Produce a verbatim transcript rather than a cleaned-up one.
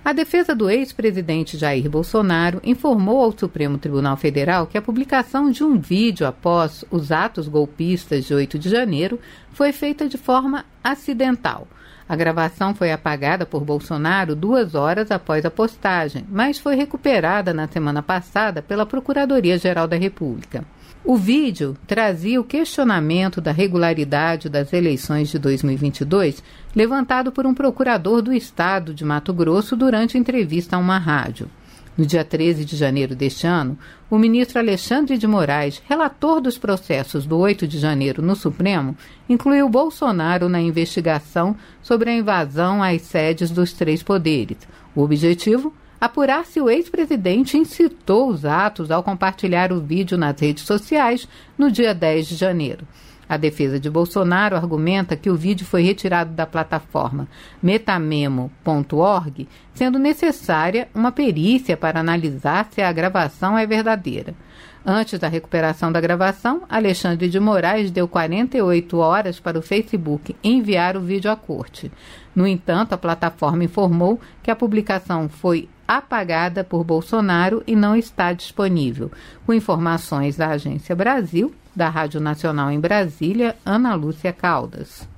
A defesa do ex-presidente Jair Bolsonaro informou ao Supremo Tribunal Federal que a publicação de um vídeo após os atos golpistas de oito de janeiro foi feita de forma acidental. A gravação foi apagada por Bolsonaro duas horas após a postagem, mas foi recuperada na semana passada pela Procuradoria-Geral da República. O vídeo trazia o questionamento da regularidade das eleições de dois mil e vinte e dois, levantado por um procurador do estado de Mato Grosso durante entrevista a uma rádio. No dia treze de janeiro deste ano, o ministro Alexandre de Moraes, relator dos processos do oito de janeiro no Supremo, incluiu Bolsonaro na investigação sobre a invasão às sedes dos três poderes. O objetivo? Apurar se o ex-presidente incitou os atos ao compartilhar o vídeo nas redes sociais no dia dez de janeiro. A defesa de Bolsonaro argumenta que o vídeo foi retirado da plataforma metamemo ponto org, sendo necessária uma perícia para analisar se a gravação é verdadeira. Antes da recuperação da gravação, Alexandre de Moraes deu quarenta e oito horas para o Facebook enviar o vídeo à corte. No entanto, a plataforma informou que a publicação foi apagada por Bolsonaro e não está disponível. Com informações da Agência Brasil, da Rádio Nacional em Brasília, Ana Lúcia Caldas.